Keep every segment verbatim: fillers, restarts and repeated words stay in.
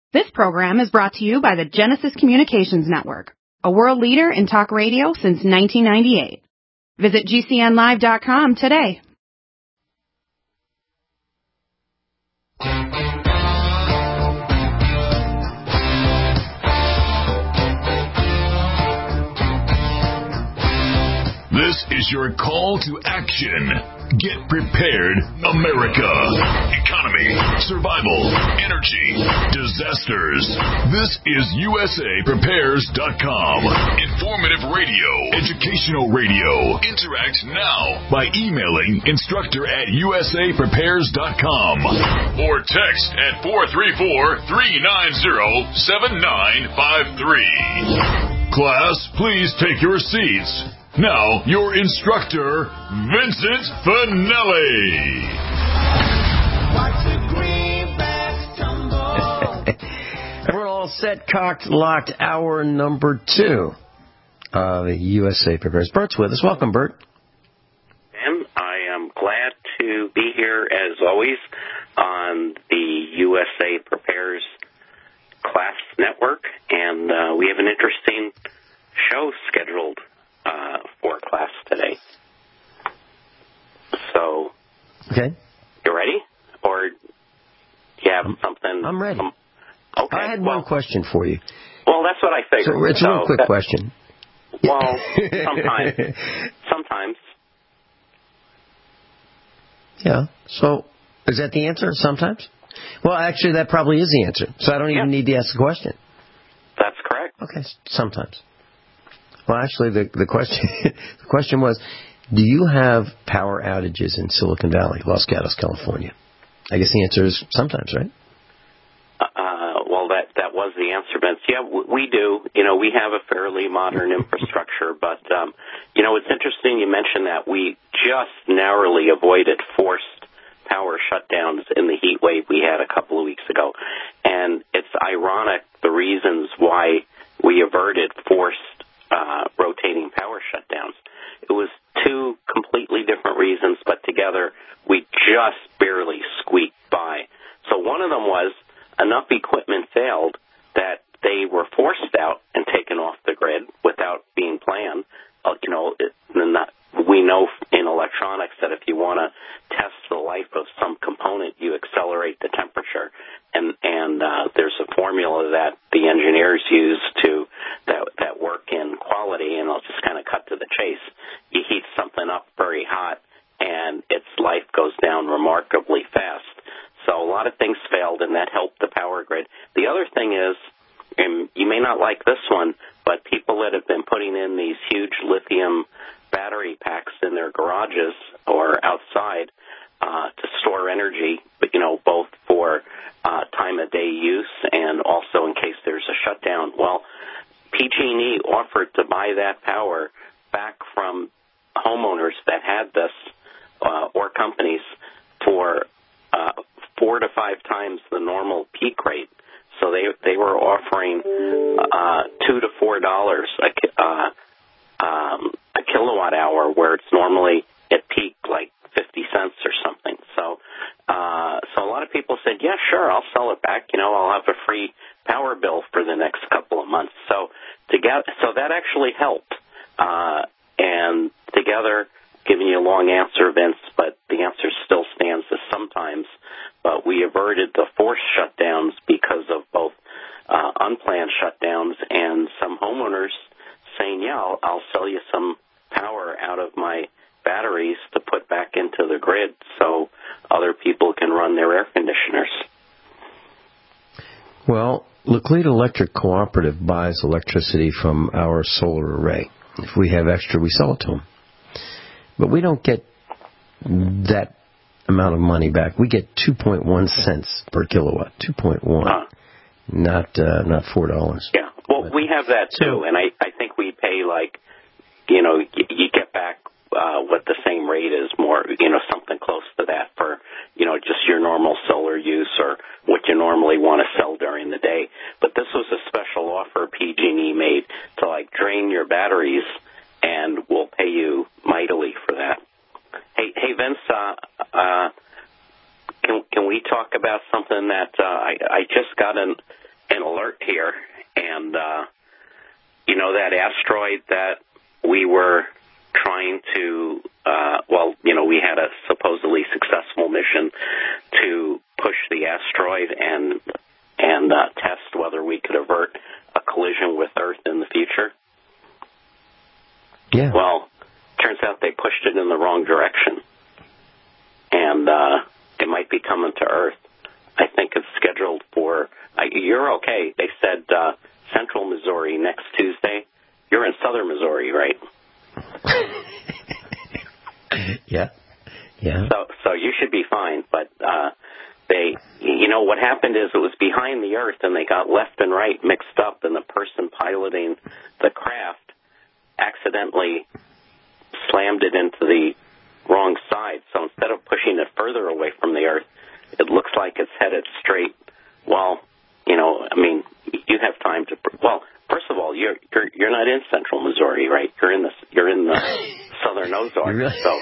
This program is brought to you by the Genesis Communications Network, a world leader in talk radio since nineteen ninety-eight. Visit G C N live dot com today. This is your call to action. Get prepared, America. Economy, survival, energy, disasters. This is U S A Prepares dot com. Informative radio, educational radio. Interact now by emailing instructor at U S A Prepares dot com or text at four three four, three nine zero, seven nine five three. Class, please take your seats. Now, your instructor, Vincent Finelli. We're all set, cocked, locked, hour number two of the U S A Prepares. Bert's with us. Welcome, Bert. And I am glad to be here, as always, on the U S A Prepares Class Network. And uh, we have an interesting show scheduled Uh, for class today. So, okay, you ready? Or do you have something? I'm ready. Um, okay. I had well, one question for you. Well, that's what I figured. So it's a so real quick that, question. Well, sometimes. Sometimes. Yeah. So, is that the answer? Sometimes? Well, actually, that probably is the answer. So I don't even yeah. need to ask the question. That's correct. Okay, sometimes. Well, actually, the the question the question was, do you have power outages in Silicon Valley, Los Gatos, California? I guess the answer is sometimes, right? Uh, well, that that was the answer, Vince. Yeah, we do. You know, we have a fairly modern infrastructure, but um, you know, it's interesting you mentioned that. We just narrowly avoided forced power shutdowns in the heat wave we had a couple of weeks ago, and it's ironic the reasons why we averted forced Uh, rotating power shutdowns. It was two completely different reasons, but together we just barely squeaked by. So one of them was enough equipment failed that they were forced out and taken off the grid without being planned. Uh, you know, it, not, we know in electronics that if you want to test the life of some component, you accelerate the temperature. And, and uh, there's a formula that the engineers use to that, that work in quality, and I'll just kind of cut to the chase. You heat something up very hot, and its life goes down remarkably fast. So a lot of things failed, and that helped the power grid. The other thing is, and you may not like this one, but people that have been putting in these huge lithium battery packs in their garages or outside uh, to store energy, but you know, both for uh, time of day use and also in case there's a shutdown. Well, P G and E offered to buy that power back from homeowners that had this uh, or companies for uh, four to five times the normal peak rate. So they they were offering uh, two to four dollars a uh, um, a kilowatt hour, where it's normally at peak like fifty cents or something. So uh, so a lot of people said, yeah, sure, I'll sell it back. You know, I'll have a free power bill for the next couple of months. So together, so that actually helped. Uh, and together, giving you a long answer, Vince, but the answer still stands as sometimes. But we averted the forced shutdowns because of both uh, unplanned shutdowns and some homeowners saying, yeah, I'll, I'll sell you some power out of my batteries to put back into the grid so other people can run their air conditioners. Well, Laclede Electric Cooperative buys electricity from our solar array. If we have extra, we sell it to them. But we don't get that amount of money back. We get two point one cents per kilowatt. two point one. Uh, not uh, not four dollars. Yeah. Well, but, we have that too, and I, I think we pay like, you know, you, you get back uh, what the same rate is, more, you know, something close to that for, you know, just your normal solar use or what you normally want to sell during the day. But this was a special offer P G and E made to, like, drain your batteries, and we'll pay you mightily for that. Hey, hey, Vince, uh, uh, can can we talk about something that uh, I, I just got an know, that asteroid that we were trying to, uh, well, you know, we had a supposedly successful mission to push the asteroid and and uh, test whether we could avert a collision with Earth in the future. Yeah. Well, turns out they pushed it in the wrong direction, and uh, it might be coming to Earth. I think it's scheduled for, uh, you're okay. They said uh, Central Missouri next Tuesday. You're in Southern Missouri, right? yeah. Yeah. So so you should be fine. But uh, they, you know, what happened is it was behind the Earth, and they got left and right mixed up, and the person piloting the craft accidentally slammed it into the wrong side. So instead of pushing it further away from the Earth, it looks like it's headed straight. Well, you know, I mean, you have time to. Well, first of all, you're you're you're not in Central Missouri, right? You're in the you're in the Southern Ozarks. Really? So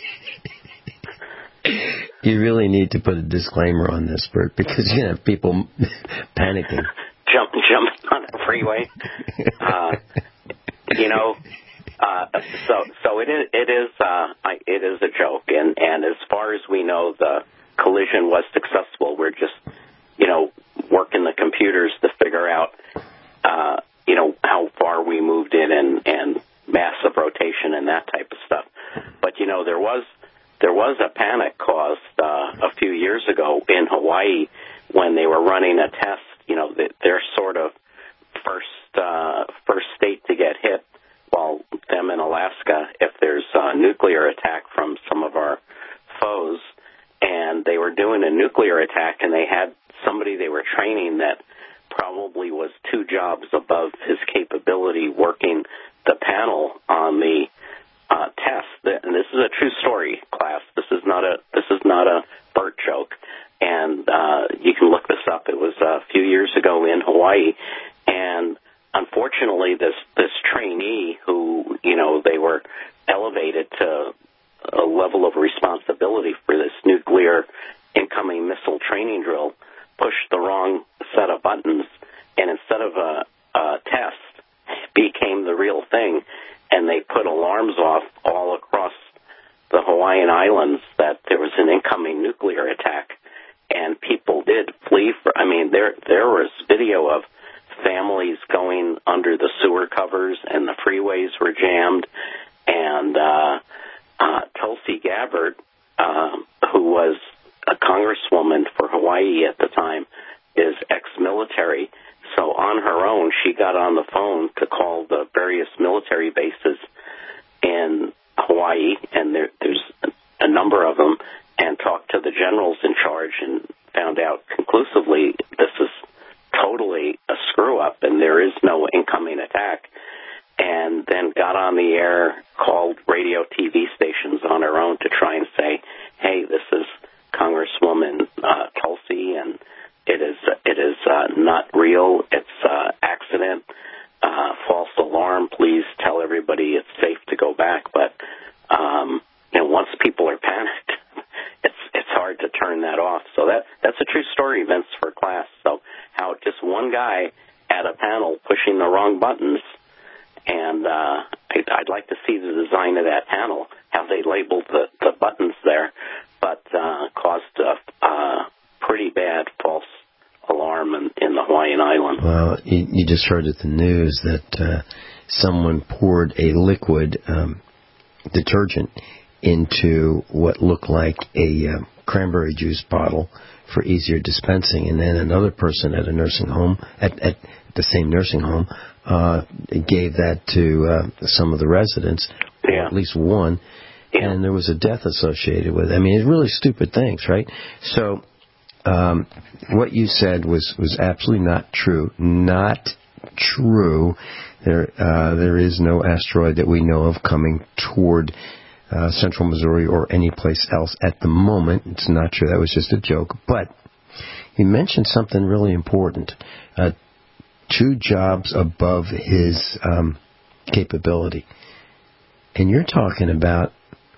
you really need to put a disclaimer on this, Bert, because you have people panicking, jump jumping on the freeway. Uh, you know. Uh, so, so it is, it is, uh, it is a joke, and, and as far as we know, the collision was successful. We're just, you know, working the computers to figure out, uh, you know, how far we moved in and, and mass of rotation and that type of stuff. But, you know, there was, there was a panic caused, uh, a few years ago in Hawaii when they were running a test, you know, their sort of first, uh, first state to get hit. Well, them in Alaska, if there's a nuclear attack from some of our foes, and they were doing a nuclear attack, and they had somebody they were training that probably was two jobs above his capability working the panel on the uh, test. And this is a true story, class. This is not a this is not a Bert joke, and uh, you can look this up. It was a few years ago in Hawaii, and unfortunately, this, this trainee who, you know, they were elevated to a level of responsibility for this nuclear incoming missile training drill pushed the wrong set of buttons, and instead of a, a test, became the real thing, and they put alarms off all across the Hawaiian Islands that there was an incoming nuclear attack, and people did flee for, I mean, there there was video of families going under the sewer covers, and the freeways were jammed. And uh, uh, Tulsi Gabbard, uh, who was a congresswoman for Hawaii at the time, is ex-military. So on her own, she got on the phone to call the various military bases in Hawaii, and there, there's a number of them, and talked to the generals in charge and found out conclusively this is totally a screw-up, and there is no incoming attack, and then got on the air, called radio T V stations on her own to try and say, hey, this is Congresswoman uh, Tulsi, and it is it is uh, not real, it's uh, accident, uh, false alarm, please tell everybody it's safe to go back. But um, you know, once people are panicked, it's it's hard to turn that off. So that that's a true story, Vince, for class. So how just one guy at a panel pushing the wrong buttons, and uh, I'd, I'd like to see the design of that panel, how they labeled the, the buttons there, but uh, caused a uh, pretty bad false alarm in, in the Hawaiian Islands. Well, you, you just heard at the news that uh, someone poured a liquid um, detergent into what looked like a uh, cranberry juice bottle for easier dispensing, and then another person at a nursing home, at, at the same nursing home, uh, gave that to uh, some of the residents, yeah. or at least one, yeah. and there was a death associated with it. I mean, it's really stupid things, right? So um, what you said was, was absolutely not true. Not true. There, uh, there is no asteroid that we know of coming toward Uh, Central Missouri or any place else at the moment. It's not true. That was just a joke. But he mentioned something really important. Uh, two jobs above his um, capability. And you're talking about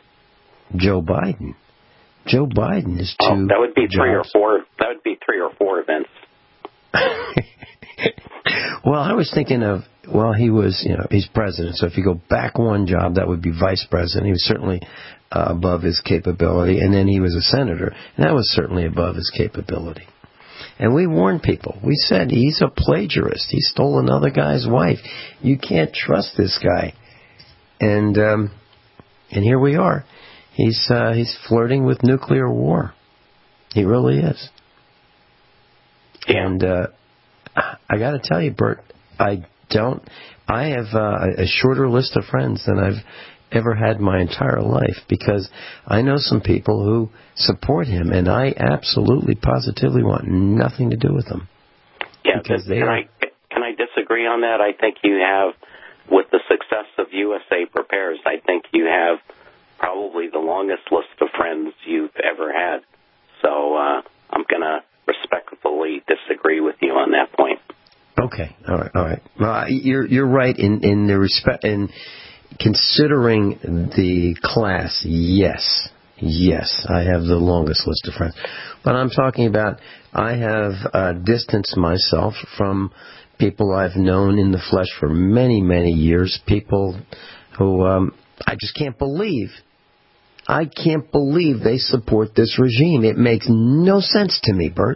Joe Biden. Joe Biden is two oh, that would be jobs. three or four. That would be three or four events. Well, I was thinking of well, he was, you know, he's president. So if you go back one job, that would be vice president. He was certainly uh, above his capability. And then he was a senator, and that was certainly above his capability. And we warned people. We said, he's a plagiarist. He stole another guy's wife. You can't trust this guy. And um, and here we are. He's uh, he's flirting with nuclear war. He really is. Yeah. And uh, I got to tell you, Bert, I don't. I have uh, a shorter list of friends than I've ever had my entire life, because I know some people who support him, and I absolutely, positively want nothing to do with them. Yeah, because they can are, I can I disagree on that? I think you have, with the success of U S A Prepares, I think you have probably the longest list of friends you've ever had. So uh, I'm going to respectfully disagree with you on that point. Okay, all right, all right. Well, you're you're right in in the respect in considering the class. Yes, yes, I have the longest list of friends, but I'm talking about I have uh, distanced myself from people I've known in the flesh for many many years. People who um, I just can't believe. I can't believe they support this regime. It makes no sense to me, Bert.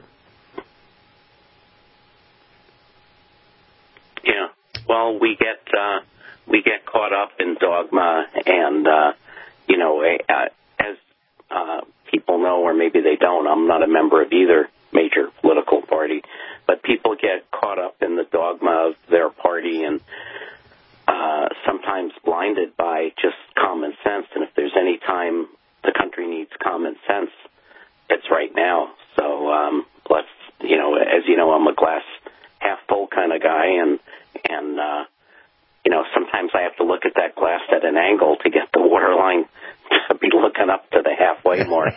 Yeah. Well, we get uh, we get caught up in dogma, and uh, you know, uh, as uh, people know, or maybe they don't. I'm not a member of either major political party, but people get caught up in the dogma of their party and uh, sometimes blinded by just common sense. And if there's any time the country needs common sense, it's right now. So um, let's, you know, as you know, I'm a glass half full kind of guy, and and uh, you know, sometimes I have to look at that glass at an angle to get the waterline to be looking up to the halfway mark.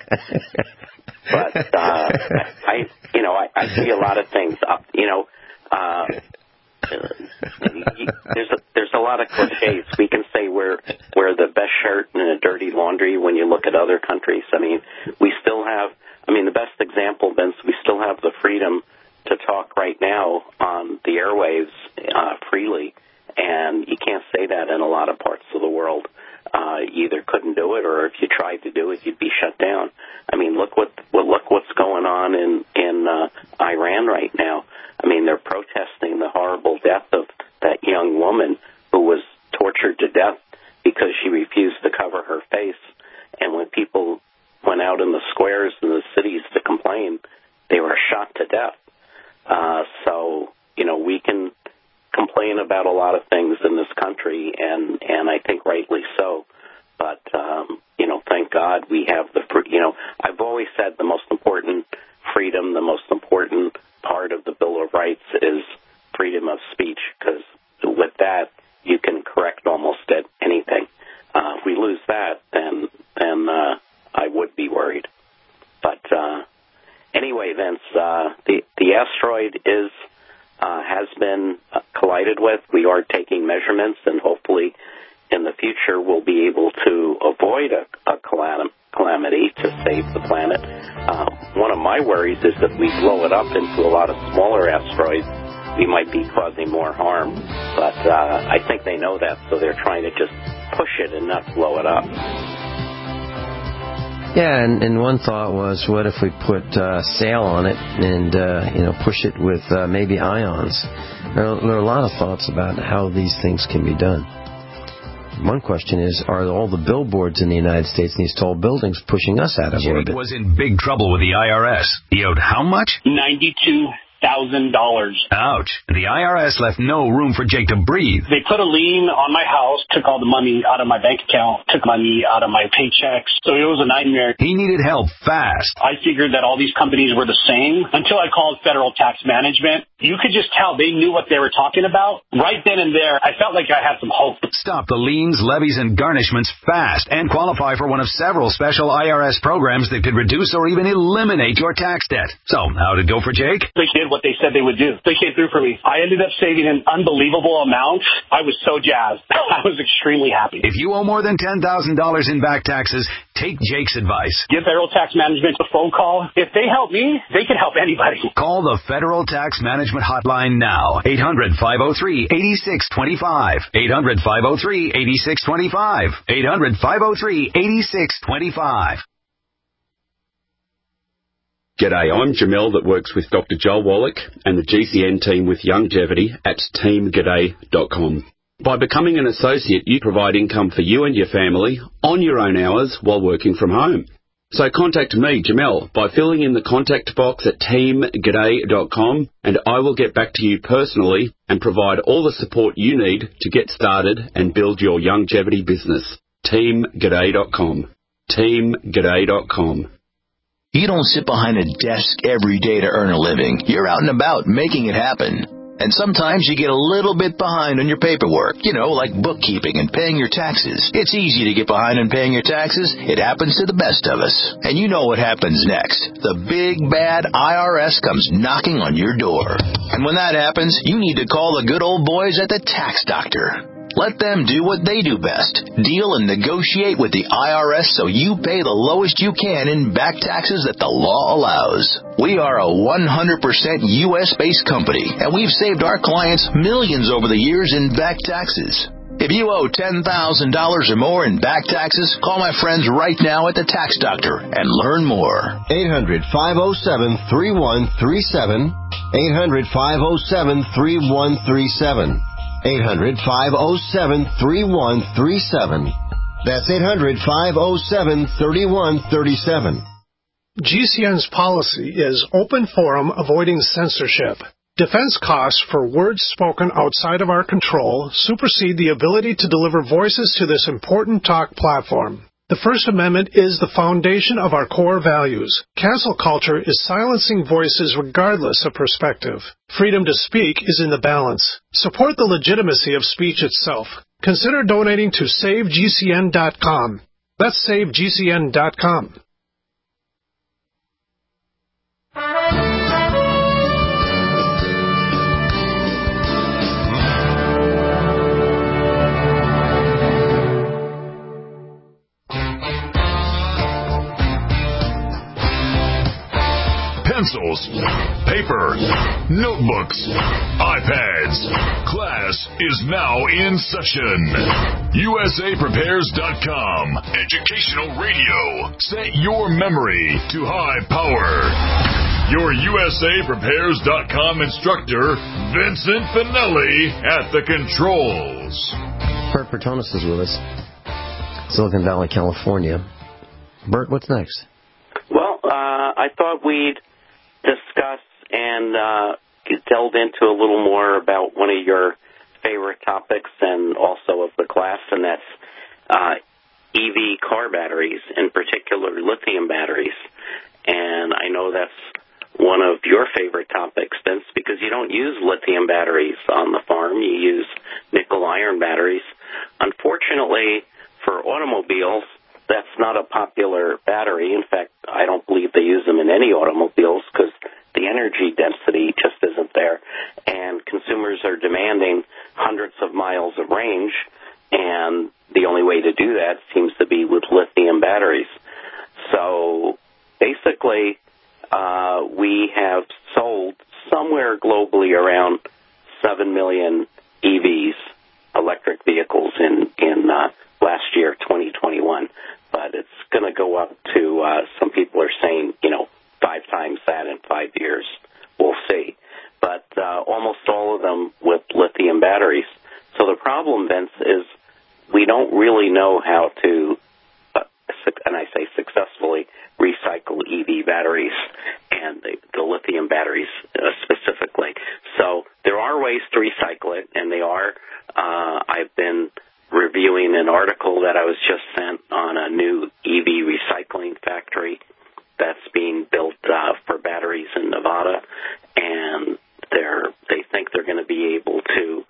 But uh, I, you know, I, I see a lot of things up. You know, uh, there's a, there's a lot of cliches. We can say we're we're the best shirt in a dirty laundry when you look at other countries. I mean, we still have. I mean, the best example, Vince, we still have the freedom to talk right now on the airwaves uh, freely, and you can't say that in a lot of parts of the world. Uh, you either couldn't do it, or if you tried to do it, you'd be shut down. I mean, look what well, look what's going on in in uh, Iran right now. I mean, they're protesting the horrible death of that young woman who was tortured to death because she refused to cover her face. And when people went out in the squares in the cities to complain, they were shot to death. Uh, so, you know, we can complain about a lot of things in this country, and, and I think rightly so. But, um, you know, thank God we have the, you know, I've always said the most important freedom, the most important part of the Bill of Rights is freedom of speech, because with that, you can correct almost anything. Uh, if we lose that, then, then uh, I would be worried. But uh, anyway, Vince, uh, the, the asteroid is Uh, has been uh, collided with. We are taking measurements, and hopefully in the future we'll be able to avoid a, a calam- calamity to save the planet. Uh, one of my worries is that we blow it up into a lot of smaller asteroids, we might be causing more harm. But uh, I think they know that, so they're trying to just push it and not blow it up. Yeah, and, and one thought was, what if we put uh, sail on it and uh, you know push it with uh, maybe ions? There are, there are a lot of thoughts about how these things can be done. One question is, are all the billboards in the United States and these tall buildings pushing us out of Jake orbit? Was in big trouble with the I R S. He owed how much? ninety-two thousand dollars. Ouch. The I R S left no room for Jake to breathe. They put a lien on my house, took all the money out of my bank account, took money out of my paychecks. So it was a nightmare. He needed help fast. I figured that all these companies were the same until I called Federal Tax Management. You could just tell they knew what they were talking about. Right then and there, I felt like I had some hope. Stop the liens, levies, and garnishments fast and qualify for one of several special I R S programs that could reduce or even eliminate your tax debt. So, how'd it go for Jake? The kid did what they said they would do. They came through for me. I ended up saving an unbelievable amount. I was so jazzed. I was extremely happy. If you owe more than ten thousand dollars in back taxes, take Jake's advice. Give Federal Tax Management a phone call. If they help me, they can help anybody. Call the Federal Tax Management Hotline now. eight hundred, five oh three, eight six two five. eight hundred, five oh three, eight six two five. eight hundred, five oh three, eight six two five. G'day, I'm Jamel that works with Doctor Joel Wallach and the G C N team with Longevity at team g'day dot com. By becoming an associate, you provide income for you and your family on your own hours while working from home. So contact me, Jamel, by filling in the contact box at team g'day dot com, and I will get back to you personally and provide all the support you need to get started and build your longevity business. team g'day dot com. team g'day dot com. You don't sit behind a desk every day to earn a living. You're out and about making it happen. And sometimes you get a little bit behind on your paperwork, you know, like bookkeeping and paying your taxes. It's easy to get behind on paying your taxes. It happens to the best of us. And you know what happens next. The big, bad I R S comes knocking on your door. And when that happens, you need to call the good old boys at the Tax Doctor. Let them do what they do best. Deal and negotiate with the I R S so you pay the lowest you can in back taxes that the law allows. We are a one hundred percent U S-based company, and we've saved our clients millions over the years in back taxes. If you owe ten thousand dollars or more in back taxes, call my friends right now at the Tax Doctor and learn more. eight hundred, five oh seven, three one three seven. eight hundred, five oh seven, three one three seven. eight hundred, five oh seven, three one three seven. That's eight hundred, five oh seven, three one three seven. G C N's policy is open forum, avoiding censorship. Defense costs for words spoken outside of our control supersede the ability to deliver voices to this important talk platform. The First Amendment is the foundation of our core values. Cancel culture is silencing voices regardless of perspective. Freedom to speak is in the balance. Support the legitimacy of speech itself. Consider donating to save G C N dot com. That's save G C N dot com. Pencils, paper, notebooks, iPads. Class is now in session. U S A Prepares dot com. Educational radio. Set your memory to high power. Your U S A Prepares dot com instructor, Vincent Finelli, at the controls. Bert Bertonis is with us. Silicon Valley, California. Bert, what's next? Well, uh, I thought we'd discuss and uh, delve into a little more about one of your favorite topics and also of the class, and that's uh, E V car batteries, in particular lithium batteries. And I know that's one of your favorite topics, Vince, because you don't use lithium batteries on the farm. You use nickel-iron batteries. Unfortunately, for automobiles, that's not a popular battery. In fact, I don't believe they use them in any automobiles because the energy density just isn't there. And consumers are demanding hundreds of miles of range, and the only way to do that seems to be with lithium batteries. So basically, uh, we have sold somewhere globally around seven million E Vs, electric vehicles, in, in uh, last year, twenty twenty-one. But it's going to go up to, uh, some people are saying, you know, five times that in five years. We'll see. But uh, almost all of them with lithium batteries. So the problem, Vince, is we don't really know how to, uh, and I say successfully, recycle E V batteries and the, the lithium batteries uh, specifically. So there are ways to recycle it, and they are. Uh, I've been reviewing an article that I was just sent on a new E V recycling factory that's being built uh, for batteries in Nevada, and they're they think they're going to be able to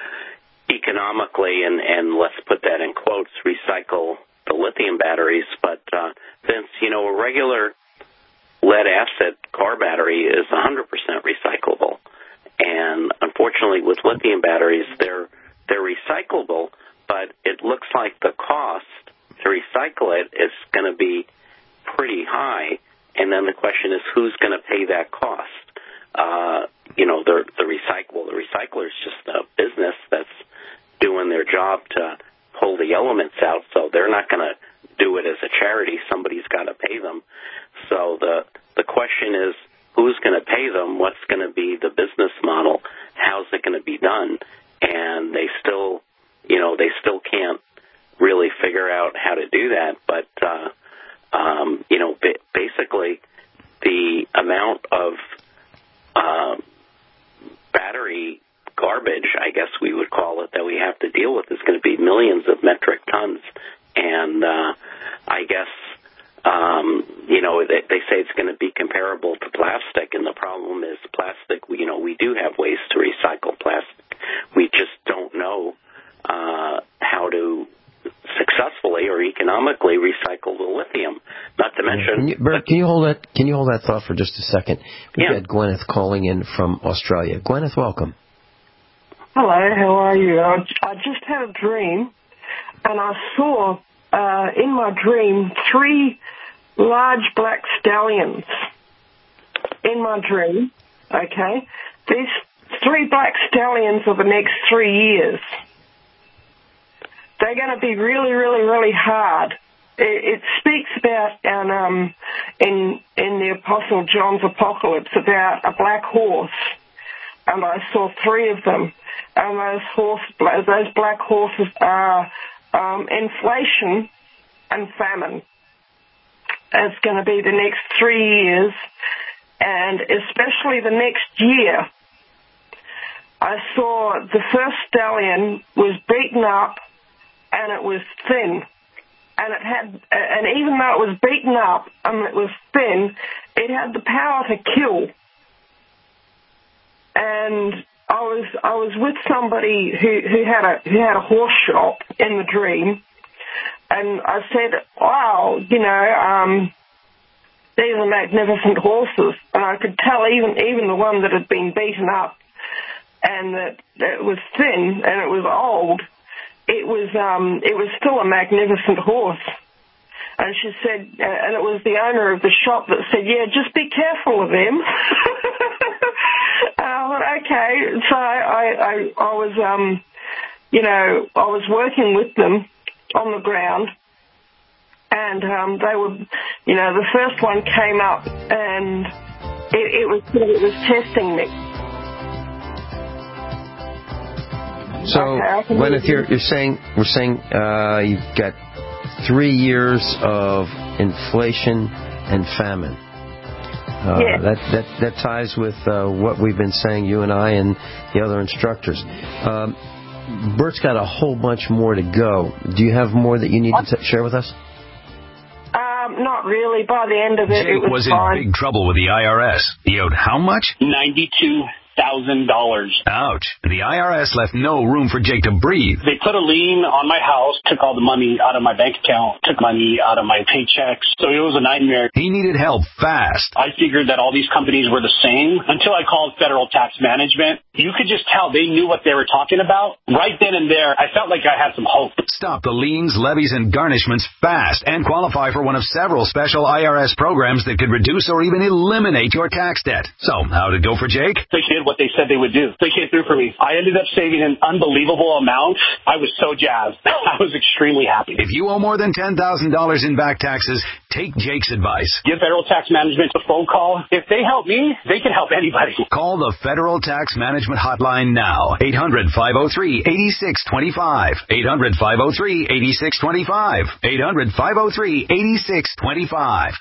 economically, and, and let's put that in quotes, recycle the lithium batteries. But uh, Vince, you know, a regular lead-acid car battery is one hundred percent recyclable. And unfortunately, with lithium batteries, they're they're recyclable, but it looks like the cost to recycle it is going to be pretty high. And then the question is, who's going to pay that cost? Uh, you know, the the recycle the recycler is just a business that's doing their job to pull the elements out, so they're not going to do it as a charity. Somebody's got to pay them. So the the question is, who's going to pay them? What's going to be the business model? How's it going to be done? And they still, you know, they still can't really figure out how to do that. But uh, um, you know, ba- basically, the amount of uh, battery garbage, I guess we would call it, that we have to deal with is going to be millions of metric tons. And uh, I guess, um, you know, they, they say it's going to be comparable to plastic, and the problem is plastic, you know, we do have ways to recycle plastic. We just don't know uh, how to successfully or economically recycle the lithium. Not to mention... Can you, Bert, can you hold that, can you hold that thought for just a second? We've yeah. got Gwyneth calling in from Australia. Gwyneth, welcome. Hello, how are you? I, I just had a dream, and I saw uh, in my dream three large black stallions in my dream, okay? These three black stallions are the next three years. They're going to be really, really, really hard. It, it speaks about um, um, in in the Apostle John's Apocalypse about a black horse, and I saw three of them. And those horse, those black horses are um, inflation and famine. It's going to be the next three years, and especially the next year. I saw the first stallion was beaten up, and it was thin, and it had, and even though it was beaten up and it was thin, it had the power to kill. And I was I was with somebody who, who had a who had a horse shop in the dream, and I said, "Wow, you know, um, these are magnificent horses." And I could tell even even the one that had been beaten up and that, that it was thin and it was old, it was um it was still a magnificent horse. And she said, uh, and it was the owner of the shop that said, "Yeah, just be careful of them." I thought, okay. So I, I, I was, um, you know, I was working with them on the ground, and um, they were, you know, the first one came up, and it, it was it was testing me. So, okay, Gwyneth, you're, you're saying we're saying uh, you've got three years of inflation and famine. Uh, yeah. that, that that ties with uh, what we've been saying, you and I and the other instructors. Um, Bert's got a whole bunch more to go. Do you have more that you need to t- share with us? Um, not really. By the end of it, Jake it was, was fine. in big trouble with the I R S. He owed how much? ninety-two thousand dollars. Ouch. The I R S left no room for Jake to breathe. They put a lien on my house, took all the money out of my bank account, took money out of my paychecks. So it was a nightmare. He needed help fast. I figured that all these companies were the same until I called Federal Tax Management. You could just tell they knew what they were talking about. Right then and there, I felt like I had some hope. Stop the liens, levies, and garnishments fast and qualify for one of several special I R S programs that could reduce or even eliminate your tax debt. So, how'd it go for Jake? They did what they said they would do. They came through for me. I ended up saving an unbelievable amount. I was so jazzed. I was extremely happy. If you owe more than ten thousand dollars in back taxes, take Jake's advice. Give Federal Tax Management a phone call. If they help me, they can help anybody. Call the Federal Tax Management Hotline now. eight hundred, five oh three, eight six two five. eight hundred, five oh three, eight six two five. eight hundred, five oh three, eight six two five.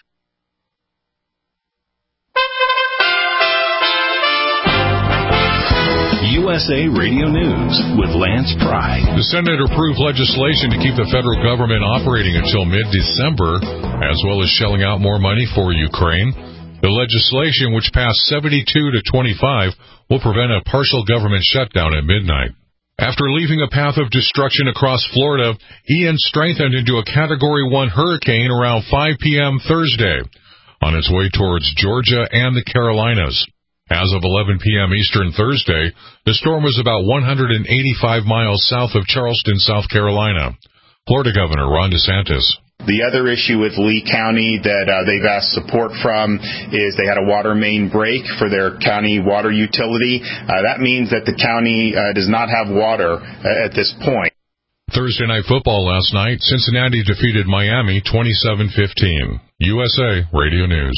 U S A Radio News with Lance Pry. The Senate approved legislation to keep the federal government operating until mid-December, as well as shelling out more money for Ukraine. The legislation, which passed seventy-two to twenty-five, will prevent a partial government shutdown at midnight. After leaving a path of destruction across Florida, Ian strengthened into a Category one hurricane around five p.m. Thursday. on its way towards Georgia and the Carolinas. As of eleven p.m. Eastern Thursday, the storm was about one hundred eighty-five miles south of Charleston, South Carolina. Florida Governor Ron DeSantis. The other issue with Lee County that uh, they've asked support from is they had a water main break for their county water utility. Uh, that means that the county uh, does not have water uh, at this point. Thursday Night Football last night, Cincinnati defeated Miami twenty-seven fifteen. U S A Radio News.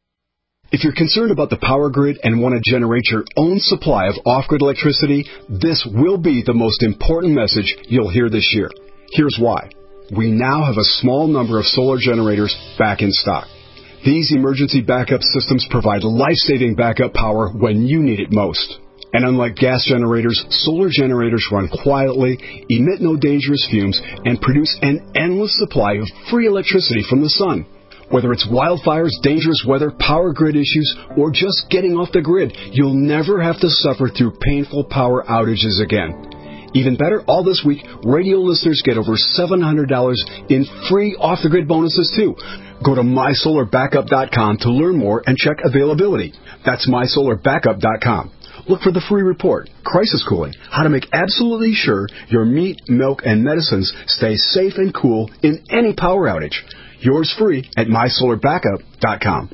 If you're concerned about the power grid and want to generate your own supply of off-grid electricity, this will be the most important message you'll hear this year. Here's why. We now have a small number of solar generators back in stock. These emergency backup systems provide life-saving backup power when you need it most. And unlike gas generators, solar generators run quietly, emit no dangerous fumes, and produce an endless supply of free electricity from the sun. Whether it's wildfires, dangerous weather, power grid issues, or just getting off the grid, you'll never have to suffer through painful power outages again. Even better, all this week, radio listeners get over seven hundred dollars in free off-the-grid bonuses, too. Go to my solar backup dot com to learn more and check availability. That's my solar backup dot com. Look for the free report, Crisis Cooling, how to make absolutely sure your meat, milk, and medicines stay safe and cool in any power outage. Yours free at my solar backup dot com.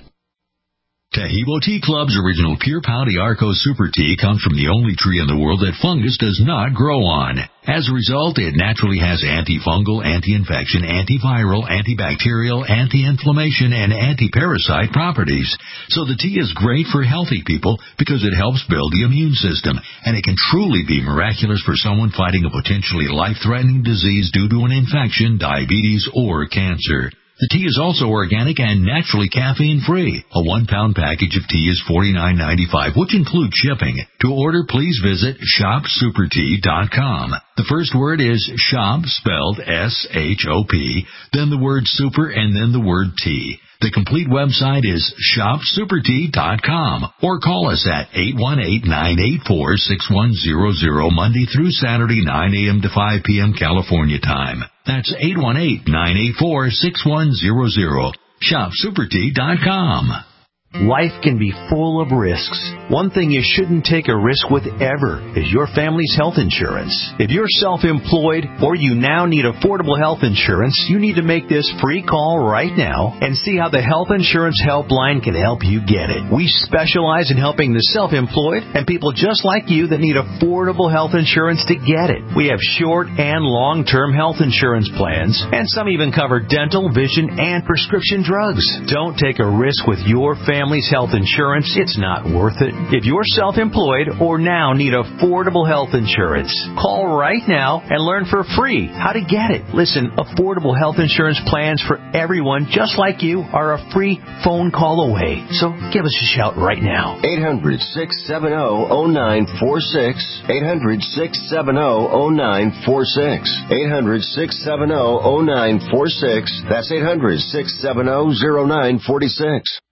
Taheebo Tea Club's original Pure Pouty Arco Super Tea comes from the only tree in the world that fungus does not grow on. As a result, it naturally has antifungal, anti-infection, antiviral, antibacterial, anti-inflammation, and anti-parasite properties. So the tea is great for healthy people because it helps build the immune system, and it can truly be miraculous for someone fighting a potentially life-threatening disease due to an infection, diabetes, or cancer. The tea is also organic and naturally caffeine-free. A one-pound package of tea is forty-nine ninety-five, which includes shipping. To order, please visit shop super tea dot com. The first word is shop, spelled S H O P, then the word super, and then the word tea. The complete website is shop super tea dot com, or call us at eight one eight, nine eight four, six one zero zero Monday through Saturday, nine a.m. to five p.m. California time. That's eight one eight, nine eight four, six one zero zero. shop super tea dot com. Life can be full of risks. One thing you shouldn't take a risk with ever is your family's health insurance. If you're self-employed or you now need affordable health insurance, you need to make this free call right now and see how the Health Insurance Helpline can help you get it. We specialize in helping the self-employed and people just like you that need affordable health insurance to get it. We have short and long-term health insurance plans, and some even cover dental, vision, and prescription drugs. Don't take a risk with your family. Family's health insurance, it's not worth it. If you're self-employed or now need affordable health insurance, call right now and learn for free how to get it. Listen, affordable health insurance plans for everyone just like you are a free phone call away. So give us a shout right now. eight hundred, six seven zero, zero nine four six. eight hundred, six seven zero, zero nine four six. eight hundred, six seven zero, zero nine four six. That's eight hundred, six seven zero, zero nine four six.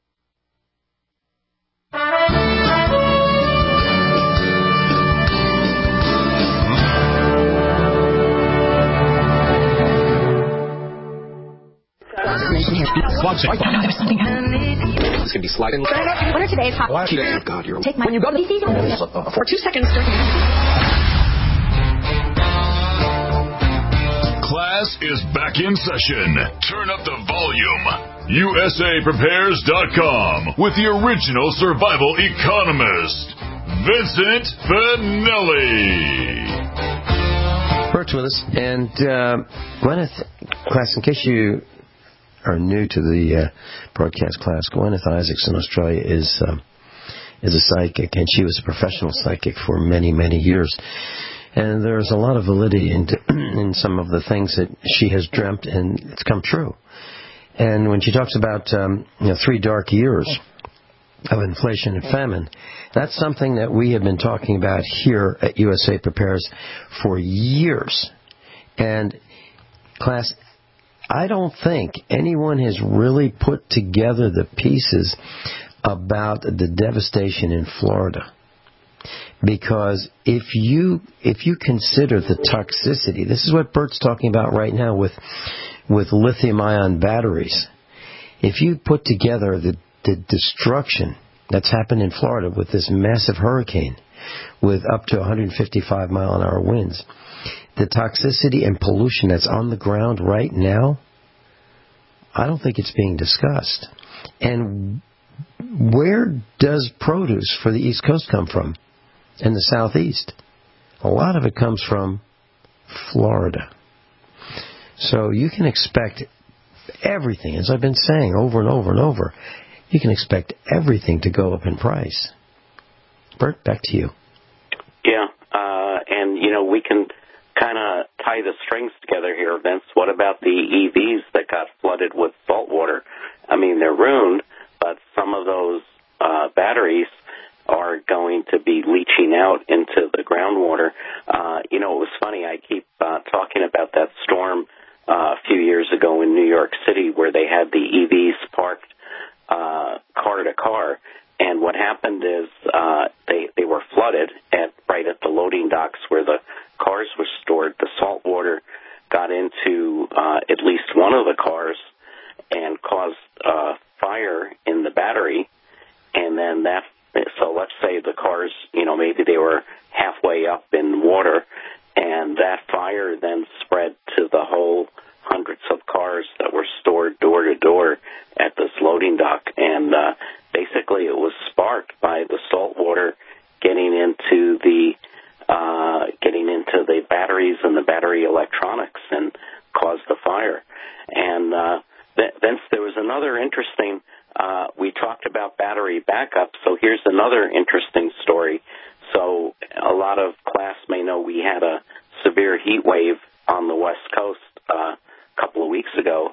This could be sliding. What are today's hot? What are God, you're Take my when you go to the for two seconds. Class is back in session. Turn up the volume. U S A Prepares dot com with the original survival economist, Vincent Finelli. Bert's with us, and uh, Gwyneth, class, in case you are new to the uh, broadcast class, Gwyneth Isaacs in Australia is uh, is a psychic, and she was a professional psychic for many, many years. And there's a lot of validity in, in some of the things that she has dreamt, and it's come true. And when she talks about um, you know, three dark years of inflation and famine, that's something that we have been talking about here at U S A Prepares for years. And, class, I don't think anyone has really put together the pieces about the devastation in Florida. Because if you if you consider the toxicity, this is what Bert's talking about right now with with lithium-ion batteries. If you put together the, the destruction that's happened in Florida with this massive hurricane with up to one hundred fifty-five mile an hour winds, the toxicity and pollution that's on the ground right now, I don't think it's being discussed. And where does produce for the East Coast come from and the Southeast? A lot of it comes from Florida. So you can expect everything, as I've been saying over and over and over, you can expect everything to go up in price. Bert, back to you. Yeah, uh, and, you know, we can kind of tie the strings together here, Vince. What about the E Vs that got flooded with salt water? I mean, they're ruined, but some of those uh, batteries are going to be leaching out into the groundwater. Uh, you know, it was funny. I keep uh, talking about that storm uh, a few years ago in New York City where they had the E Vs parked uh, car to car. And what happened is uh, they, they were flooded at right at the loading docks where the cars were stored. The salt water got into uh, at least one of the cars and caused uh, fire in the battery. And then that, so let's say the cars, you know, maybe they were halfway up in water, and that fire then spread to the whole hundreds of cars that were stored door to door at this loading dock. And uh, basically it was sparked by the salt water getting into the uh, getting into the batteries and the battery electronics and caused the fire. And uh, then there was another interesting, uh, we talked about battery backup, so here's another interesting story. So a lot of class may know we had a severe heat wave on the West Coast uh, a couple of weeks ago,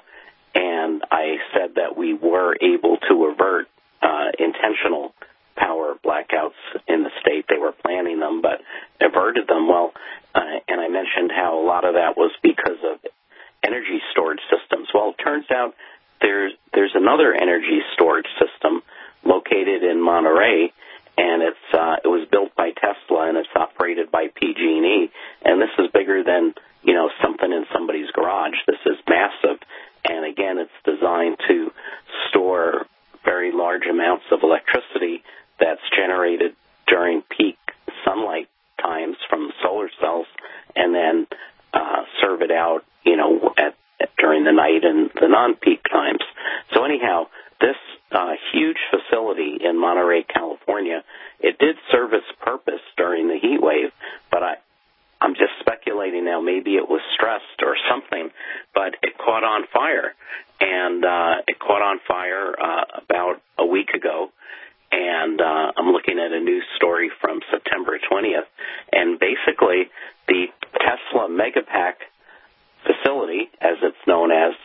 and I said that we were able to avert uh, intentional power blackouts in the state. They were planning them, but averted them. Well, uh, and I mentioned how a lot of that was because of energy storage systems. Well, it turns out there's there's another energy storage system located in Monterey, and it's uh, it was built by Tesla, and it's operated by P G and E. And this is bigger than, you know, something in somebody's garage. This is massive, and again, it's designed to store very large amounts of electricity that's generated during peak sunlight times from the solar cells, and then uh, serve it out, you know, at, at during the night and the non-peak times. So anyhow, this uh, huge facility in Monterey, California, it did serve its purpose during the heat wave, but I, I'm just speculating now. Maybe it was stressed or something, but it caught on fire, and uh, it caught on fire uh, about a week ago. And uh, I'm looking at a news story from September twentieth, and basically the Tesla Megapack facility, as it's known as,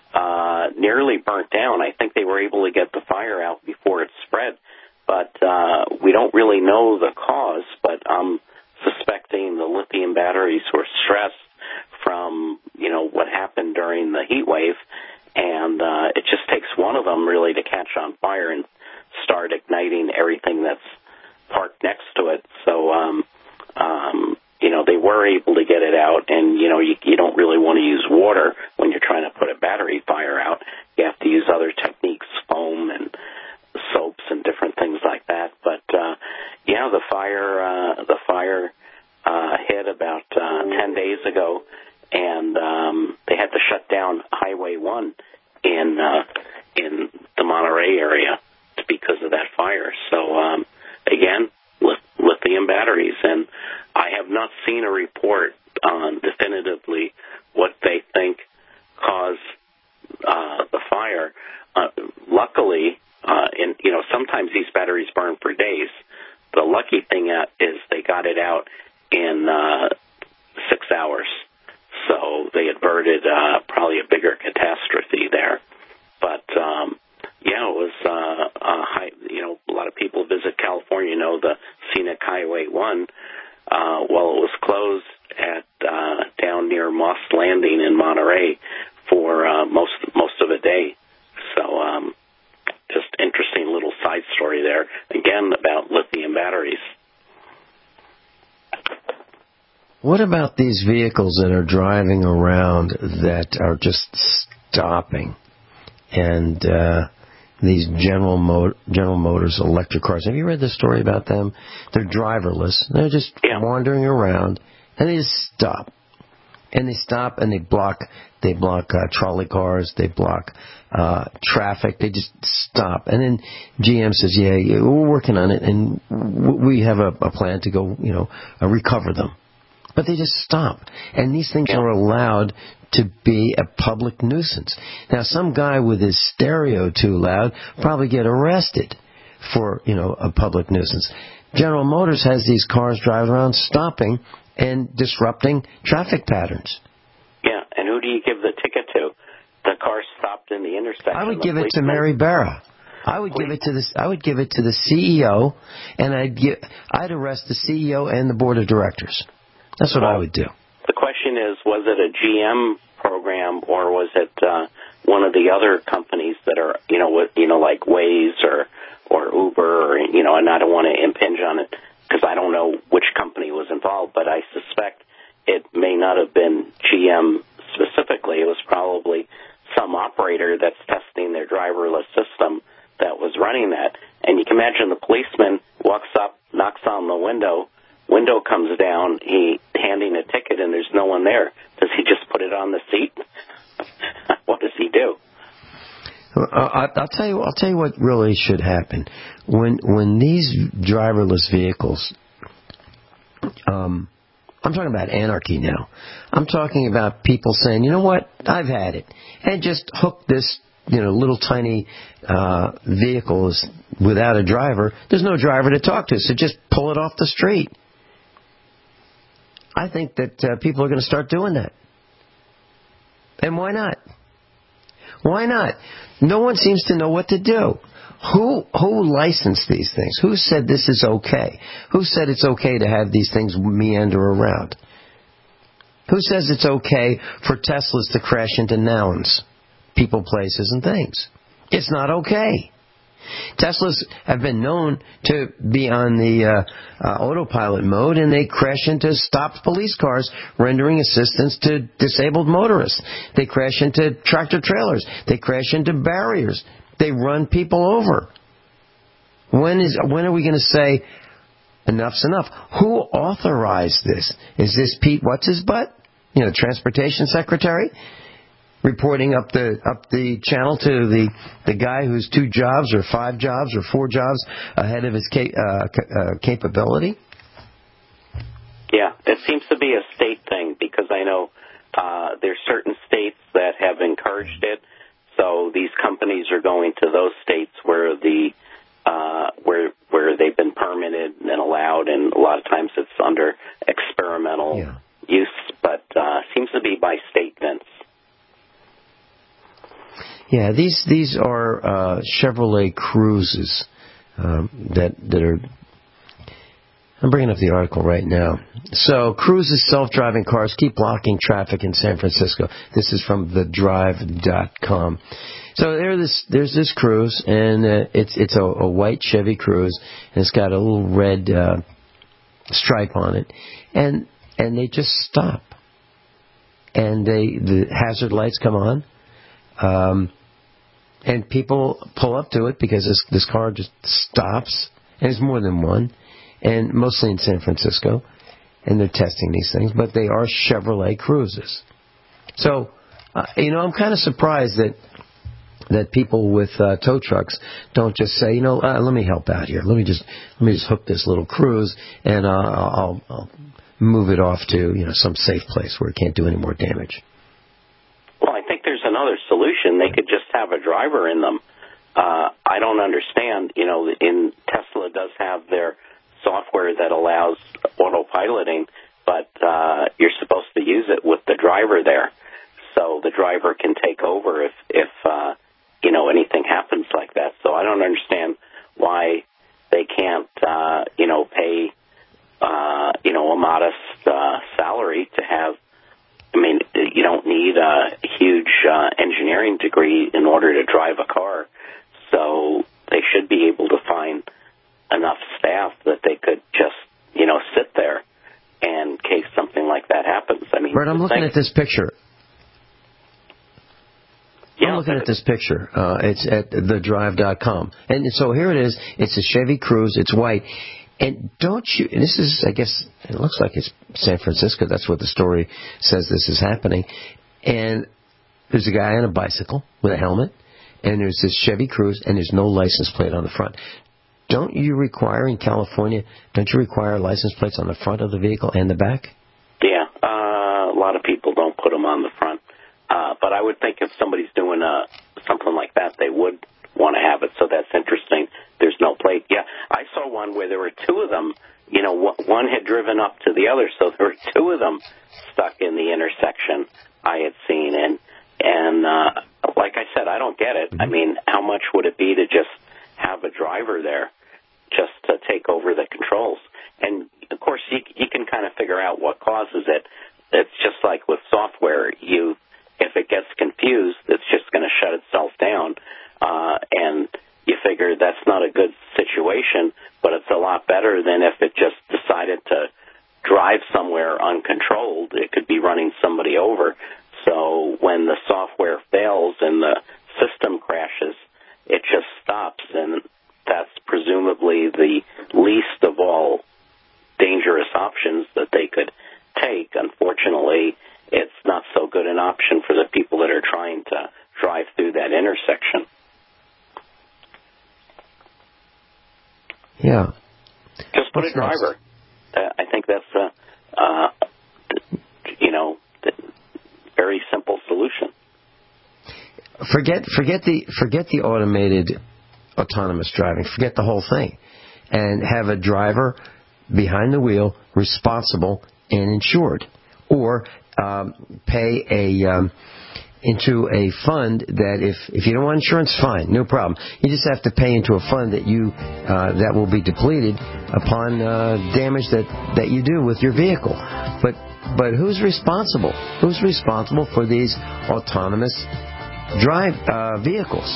uh, nearly burnt down. I think they were able to get the fire out before it spread, but uh, we don't really know the cause, but I'm suspecting the lithium batteries were stressed from, you know, what happened during the heat wave, and uh, it just takes one of them really to catch on fire and start igniting everything that's parked next to it. So, um, um, you know, they were able to get it out, and, you know, you, you don't really want to use water when you're trying to put a battery fire out. You have to use other techniques, foam and soaps and different things like that. But, uh, yeah, the fire, uh, the fire uh, hit about uh, ten days ago, and um, they had to shut down Highway one in, uh, in the Monterey area because of that fire. So, um, again, lithium batteries. And I have not seen a report on definitively what they think caused uh, the fire. Uh, luckily, uh, in, you know, sometimes these batteries burn for days. The lucky thing is they got it out in uh, six hours. So they averted uh, probably a bigger catastrophe there. But, um, yeah, it was, uh, uh, high, you know, a lot of people visit California know the scenic Highway one. Uh, well, it was closed at, uh, down near Moss Landing in Monterey for, uh, most, most of the day. So, um, just interesting little side story there, again, about lithium batteries. What about these vehicles that are driving around that are just stopping and uh, these General Mo- General Motors electric cars. Have you read the story about them? They're driverless. They're just yeah. wandering around, and they just stop. And they stop and they block. They block uh, trolley cars. They block uh, traffic. They just stop. And then G M says, "Yeah, yeah we're working on it, and w- we have a, a plan to go, you know, uh, recover them." But they just stop. And these things are allowed to be a public nuisance. Now, some guy with his stereo too loud probably get arrested for, you know, a public nuisance. General Motors has these cars driving around stopping and disrupting traffic patterns. Yeah, and who do you give the ticket to? The car stopped in the intersection. I would give it to Mary Barra. I would give it to the I would give it to the C E O, and I'd give, I'd arrest the C E O and the board of directors. That's what well, I would do. The question is, was it a G M program or was it uh, one of the other companies that are, you know, with, you know, like Waze or or Uber, or, you know, and I don't want to impinge on it because I don't know which company was involved, but I suspect it may not have been G M specifically. It was probably some operator that's testing their driverless system that was running that. And you can imagine the policeman walks up, knocks on the window, window comes down, he handing a ticket, and there's no one there. Does he just put it on the seat? What does he do? Uh, I'll tell you. I'll tell you what really should happen when when these driverless vehicles. Um, I'm talking about anarchy now. I'm talking about people saying, you know what, I've had it, and just hook this, you know, little tiny uh, vehicles without a driver. There's no driver to talk to, so just pull it off the street. I think that uh, people are going to start doing that. And why not? Why not? No one seems to know what to do. Who who licensed these things? Who said this is okay? Who said it's okay to have these things meander around? Who says it's okay for Teslas to crash into nouns, people, places, and things? It's not okay. Teslas have been known to be on the uh, uh, autopilot mode, and they crash into stopped police cars, rendering assistance to disabled motorists. They crash into tractor trailers. They crash into barriers. They run people over. When is when are we going to say enough's enough? Who authorized this? Is this Pete What's-His-Butt, you know, Transportation Secretary, reporting up the up the channel to the the guy who's two jobs or five jobs or four jobs ahead of his ca- uh, uh, capability? Yeah, it seems to be a state thing because I know uh, there's certain states that have encouraged it. So these companies are going to those states where the uh, where where they've been permitted and allowed, and a lot of times it's under experimental yeah. use, but uh, seems to be by state, Vince. Yeah, these these are uh, Chevrolet Cruises um, that that are. I'm bringing up the article right now. So, Cruises self-driving cars keep blocking traffic in San Francisco. This is from the drive dot com. So there this, there's this Cruise, and uh, it's it's a, a white Chevy Cruise, and it's got a little red uh, stripe on it, and and they just stop, and they the hazard lights come on, um, and people pull up to it because this this car just stops, and there's more than one. And mostly in San Francisco, and they're testing these things, but they are Chevrolet Cruises. So, uh, you know, I'm kind of surprised that that people with uh, tow trucks don't just say, you know, uh, let me help out here. Let me just let me just hook this little Cruise, and uh, I'll, I'll move it off to, you know, some safe place where it can't do any more damage. Well, I think there's another solution. They could just have a driver in them. Uh, I don't understand. You know, in Tesla does have their software that allows autopiloting, but uh, you're supposed to use it with the driver there, so the driver can take over if, if uh, you know, anything happens like that. So I don't understand why they can't, uh, you know, pay, uh, you know, a modest uh, salary to have. I mean, you don't need a huge uh, engineering degree in order to drive a car, so they should be able to find enough staff that they could just, you know, sit there in case something like that happens. I mean, Bert, I'm looking thing, at this picture. Yeah, looking at this picture. Uh, it's at the drive dot com. And so here it is. It's a Chevy Cruze. It's white. And don't you, and this is, I guess, it looks like it's San Francisco. That's what the story says this is happening. And there's a guy on a bicycle with a helmet. And there's this Chevy Cruze, and there's no license plate on the front. Don't you require in California, don't you require license plates on the front of the vehicle and the back? Yeah, uh, a lot of people don't put them on the front. Uh, but I would think if somebody's doing uh, something like that, they would want to have it. So that's interesting. There's no plate. Yeah, I saw one where there were two of them. You know, one had driven up to the other, so there were two of them stuck in the intersection I had seen. And, and uh, like I said, I don't get it. I mean, how much would it be to just have a driver there just to take over the controls? And, of course, you, you can kind of figure out what causes it. It's just like with software. You, if it gets confused, it's just going to shut itself down. Uh, and you figure that's not a good situation, but it's a lot better than if it just decided to drive somewhere uncontrolled. It could be running somebody over. So when the software fails and the system crashes, it just stops, and that's presumably the least of all dangerous options that they could take. Unfortunately, it's not so good an option for the people that are trying to drive through that intersection. Yeah. Just put What's a driver. Uh, I think that's a, uh, you know, very simple solution. Forget, forget the, forget the automated autonomous driving. Forget the whole thing, and have a driver behind the wheel, responsible and insured, or um, pay a um, into a fund that if if you don't want insurance, fine, no problem. You just have to pay into a fund that you uh, that will be depleted upon uh, damage that, that you do with your vehicle. But but who's responsible? Who's responsible for these autonomous drive uh, vehicles?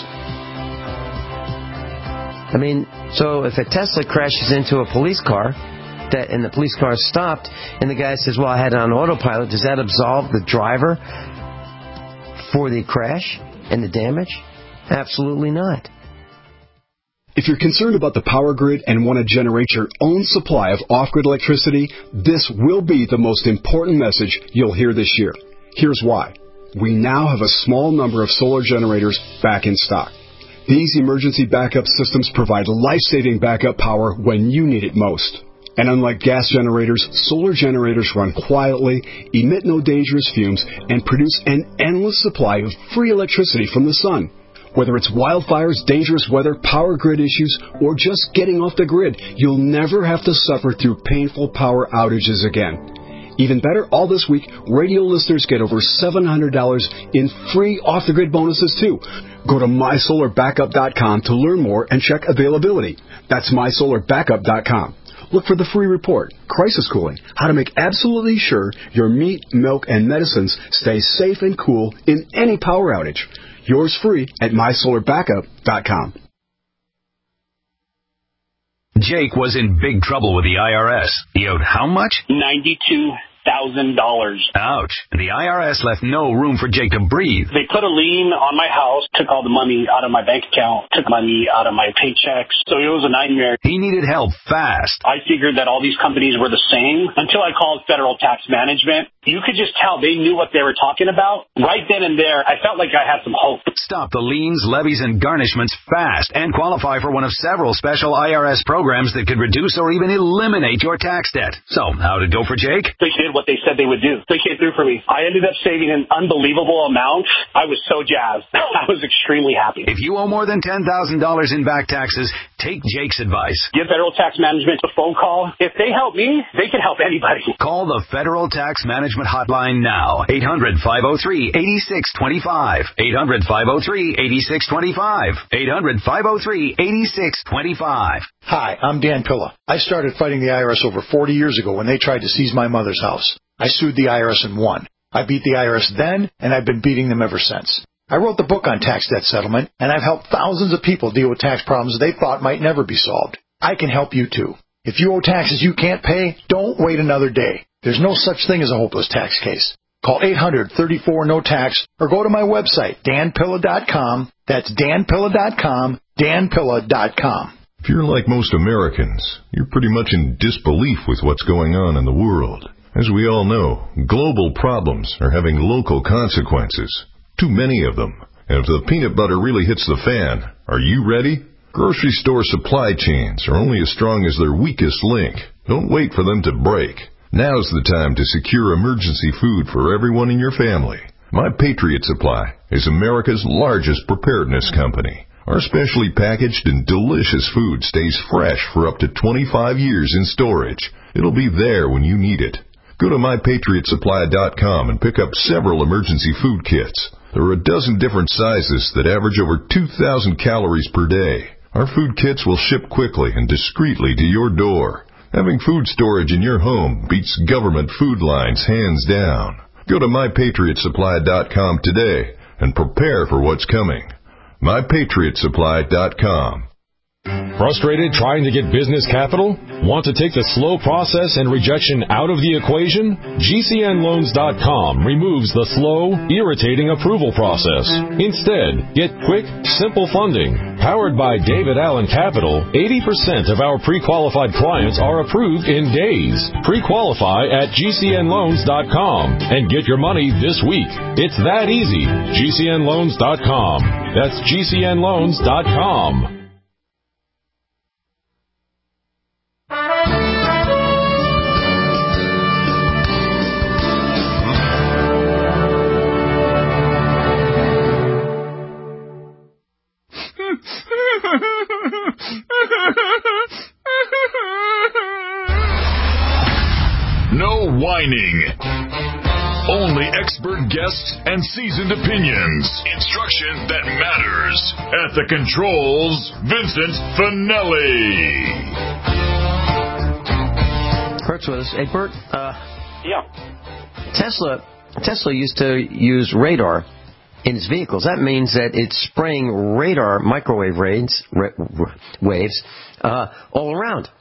I mean, so if a Tesla crashes into a police car, that and the police car is stopped, and the guy says, "Well, I had it on autopilot," does that absolve the driver for the crash and the damage? Absolutely not. If you're concerned about the power grid and want to generate your own supply of off-grid electricity, this will be the most important message you'll hear this year. Here's why. We now have a small number of solar generators back in stock. These emergency backup systems provide life-saving backup power when you need it most. And unlike gas generators, solar generators run quietly, emit no dangerous fumes, and produce an endless supply of free electricity from the sun. Whether it's wildfires, dangerous weather, power grid issues, or just getting off the grid, you'll never have to suffer through painful power outages again. Even better, all this week, radio listeners get over seven hundred dollars in free off-the-grid bonuses, too. Go to my solar backup dot com to learn more and check availability. That's my solar backup dot com. Look for the free report, Crisis Cooling, how to make absolutely sure your meat, milk, and medicines stay safe and cool in any power outage. Yours free at my solar backup dot com. Jake was in big trouble with the I R S. He owed how much? ninety-two thousand dollars. Ouch. The I R S left no room for Jake to breathe. They put a lien on my house, took all the money out of my bank account, took money out of my paychecks. So it was a nightmare. He needed help fast. I figured that all these companies were the same until I called Federal Tax Management. You could just tell they knew what they were talking about. Right then and there, I felt like I had some hope. Stop the liens, levies, and garnishments fast and qualify for one of several special I R S programs that could reduce or even eliminate your tax debt. So, how'd it go for Jake? They did what they said they would do. They came through for me. I ended up saving an unbelievable amount. I was so jazzed. I was extremely happy. If you owe more than ten thousand dollars in back taxes, take Jake's advice. Give Federal Tax Management a phone call. If they help me, they can help anybody. Call the Federal Tax Management Hotline now. eight hundred, five oh three, eight six two five. eight hundred, five oh three, eight six two five. eight hundred, five oh three, eight six two five. Hi, I'm Dan Pilla. I started fighting the I R S over forty years ago when they tried to seize my mother's house. I sued the I R S and won. I beat the I R S then, and I've been beating them ever since. I wrote the book on tax debt settlement, and I've helped thousands of people deal with tax problems they thought might never be solved. I can help you, too. If you owe taxes you can't pay, don't wait another day. There's no such thing as a hopeless tax case. Call eight hundred, thirty-four, no tax or go to my website, dan pilla dot com. That's dan pilla dot com, dan pilla dot com. If you're like most Americans, you're pretty much in disbelief with what's going on in the world. As we all know, global problems are having local consequences. Too many of them. And if the peanut butter really hits the fan, are you ready? Grocery store supply chains are only as strong as their weakest link. Don't wait for them to break. Now's the time to secure emergency food for everyone in your family. My Patriot Supply is America's largest preparedness company. Our specially packaged and delicious food stays fresh for up to twenty-five years in storage. It'll be there when you need it. Go to my patriot supply dot com and pick up several emergency food kits. There are a dozen different sizes that average over two thousand calories per day. Our food kits will ship quickly and discreetly to your door. Having food storage in your home beats government food lines hands down. Go to my patriot supply dot com today and prepare for what's coming. my patriot supply dot com. Frustrated trying to get business capital? Want to take the slow process and rejection out of the equation? G C N loans dot com removes the slow, irritating approval process. Instead, get quick, simple funding. Powered by David Allen Capital, eighty percent of our pre-qualified clients are approved in days. Pre-qualify at G C N loans dot com and get your money this week. It's that easy. G C N loans dot com. That's G C N loans dot com. No whining. Only expert guests and seasoned opinions. Instruction that matters. At the controls, Vincent Finelli. Kurt's with us. Hey, Bert. Uh, yeah. Tesla, Tesla used to use radar in its vehicles. That means that it's spraying radar microwave rays, ra- waves uh, all around.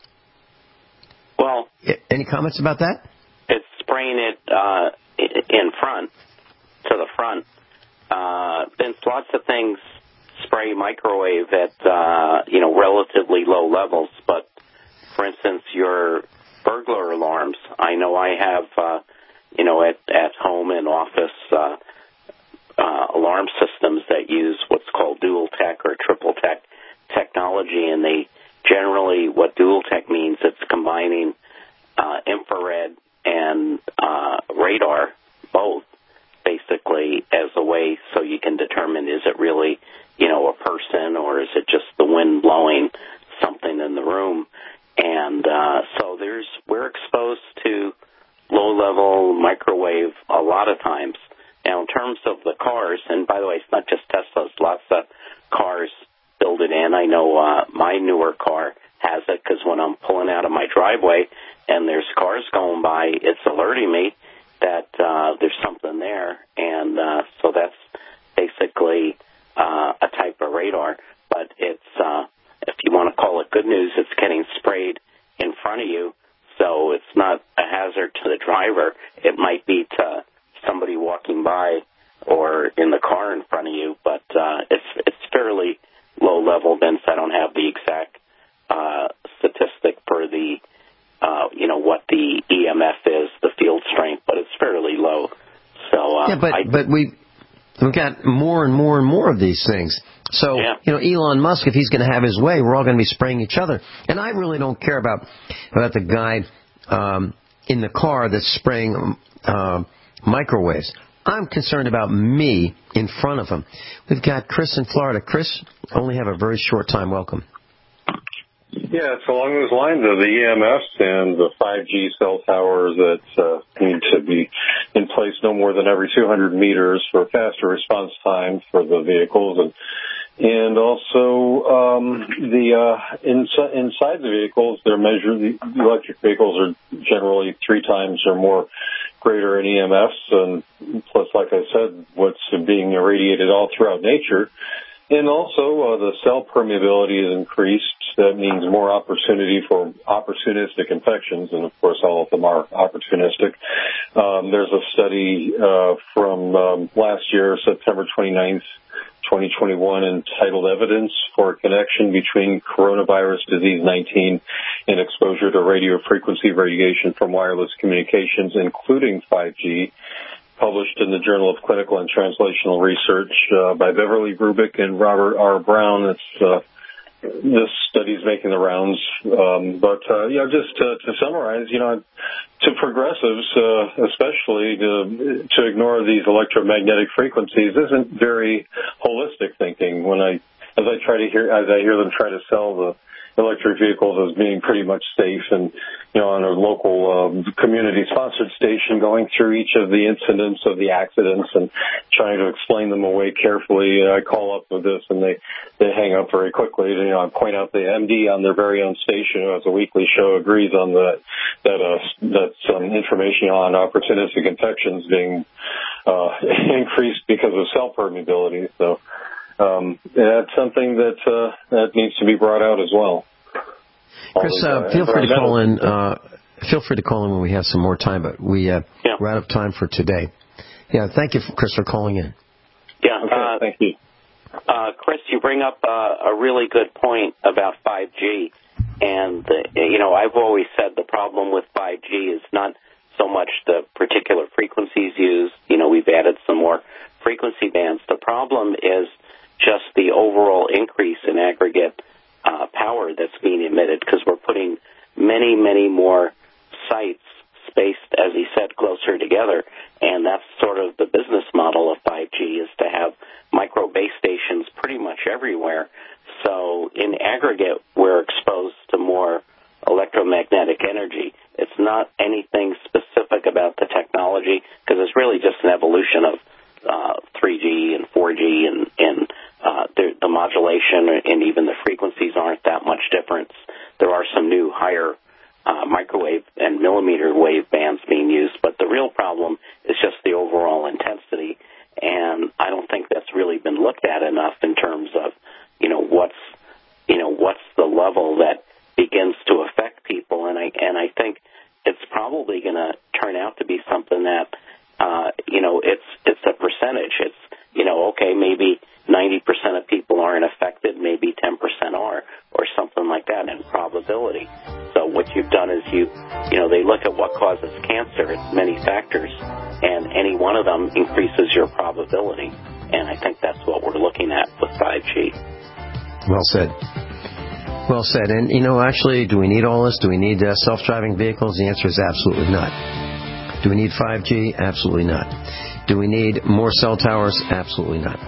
Well, any comments about that? It's spraying it uh, in front, to the front. Uh, Vince, lots of things spray microwave at uh, you know relatively low levels, but for instance, your burglar alarms. I know I have uh, you know at at home and office. Uh, Uh, alarm systems that use what's called dual tech or triple tech technology, and they generally, what dual tech means, it's combining uh, infrared and uh, radar, both, basically, as a way so you can determine, is it really, you know, a person, or is it just the wind blowing something in the room? And uh, so there's, we're exposed to low-level microwave a lot of times. Now, in terms of the cars, and by the way, it's not just Teslas, lots of cars build it in. I know uh, my newer car has it because when I'm pulling out of my driveway and there's cars going by, it's alerting me that uh, there's something there. And uh, so that's basically uh, a type of radar. But it's, uh, if you want to call it good news, it's getting sprayed in front of you. So it's not a hazard to the driver. It might be to somebody walking by or in the car in front of you, but uh, it's it's fairly low level, Vince. I don't have the exact uh, statistic for the, uh, you know, what the E M F is, the field strength, but it's fairly low. So uh, yeah, but I, but we we've got more and more and more of these things. So yeah. you know, Elon Musk, if he's going to have his way, we're all going to be spraying each other. And I really don't care about about the guy um, in the car that's spraying Uh, microwaves. I'm concerned about me in front of him. We've got Chris in Florida. Chris, only have a very short time. Welcome. Yeah, it's along those lines of the E M Fs and the five G cell towers that uh, need to be in place no more than every two hundred meters for faster response time for the vehicles, and and also um, the uh, inside, inside the vehicles, they're measured. The electric vehicles are generally three times or more greater in E M Fs, and plus, like I said, what's being irradiated all throughout nature. And also, uh, the cell permeability is increased. That means more opportunity for opportunistic infections, and of course, all of them are opportunistic. Um, there's a study uh, from um, last year, September twenty-ninth, twenty twenty-one, entitled Evidence for a Connection Between Coronavirus Disease nineteen and Exposure to Radio Frequency Radiation from Wireless Communications, including five G, published in the Journal of Clinical and Translational Research uh, by Beverly Rubik and Robert R. Brown. It's uh, This study is making the rounds, um, but uh, yeah, just to, to summarize, you know, to progressives, uh, especially to, to ignore these electromagnetic frequencies isn't very holistic thinking. When I, as I try to hear, as I hear them try to sell the electric vehicles as being pretty much safe, and you know, on a local um, community-sponsored station, going through each of the incidents of the accidents and trying to explain them away carefully. I call up with this, and they they hang up very quickly. You know, I point out the M D on their very own station, who has a weekly show, agrees on that that uh, that some information on opportunistic infections being uh, increased because of cell permeability. So. Um, that's something that uh, that needs to be brought out as well. Chris, uh, feel free to call in. Uh, feel free to call in when we have some more time, but we uh, yeah. we're out of time for today. Yeah, thank you, Chris, for calling in. Yeah, okay, uh, thank you, uh, Chris. You bring up uh, a really good point about five G, and the, you know, I've always said the problem with five G is not so much the particular frequencies used. You know, we've added some more frequency bands. The problem is just the overall increase in aggregate uh, power that's being emitted, because we're putting many, many more sites spaced, as he said, closer together. And that's sort of the business model of five G, is to have micro base stations pretty much everywhere. So in aggregate, we're exposed to more electromagnetic energy. It's not anything specific about the technology, because it's really just an evolution of uh, three G and four G, and, and uh, the, the modulation and even the frequencies aren't that much difference. There are some new higher uh, microwave and millimeter wave bands being used, but the real problem is just the overall intensity, and I don't think that's really been looked at enough in terms of, you know, what's, you know, what's the level that begins to affect people, and I and I think it's probably going to turn out to be something that, uh, you know, it's it's a percentage. It's, you know, okay, maybe ninety percent of people aren't affected, maybe ten percent are, or something like that in probability. So what you've done is you, you know, they look at what causes cancer. It's many factors, and any one of them increases your probability. And I think that's what we're looking at with five G. Well said. Well said. And, you know, actually, do we need all this? Do we need uh, self-driving vehicles? The answer is absolutely not. Do we need five G? Absolutely not. Do we need more cell towers? Absolutely not.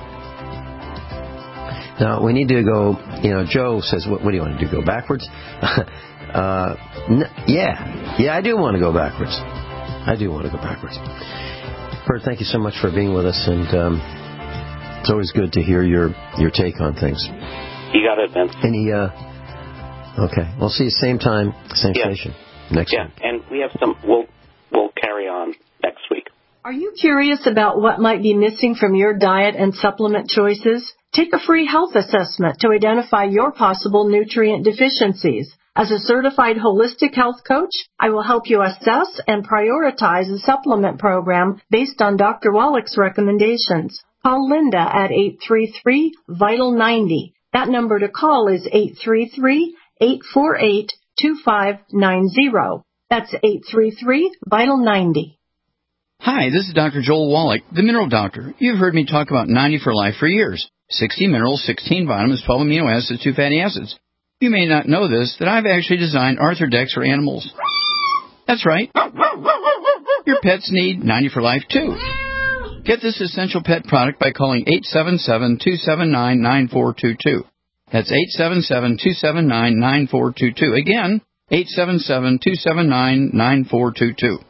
Now, we need to go, you know, Joe says, what, what do you want to do, go backwards? uh, n- yeah. Yeah, I do want to go backwards. I do want to go backwards. Bert, thank you so much for being with us, and um, it's always good to hear your, your take on things. You got it, Vince. Any, uh, okay. We'll see you same time, same yeah. station next yeah. week. Yeah, and we have some, we'll, we'll carry on next week. Are you curious about what might be missing from your diet and supplement choices? Take a free health assessment to identify your possible nutrient deficiencies. As a certified holistic health coach, I will help you assess and prioritize a supplement program based on Doctor Wallach's recommendations. Call Linda at eight three three, vital ninety. That number to call is eight three three, eight four eight, two five nine zero. That's eight three three, vital ninety. Hi, this is Doctor Joel Wallach, the Mineral Doctor. You've heard me talk about ninety for Life for years. sixty minerals, sixteen vitamins, twelve amino acids, two fatty acids. You may not know this, that I've actually designed Arthrodex for animals. That's right. Your pets need ninety for Life, too. Get this essential pet product by calling eight seven seven, two seven nine, nine four two two. That's eight seven seven, two seven nine, nine four two two. Again, eight seven seven, two seven nine, nine four two two.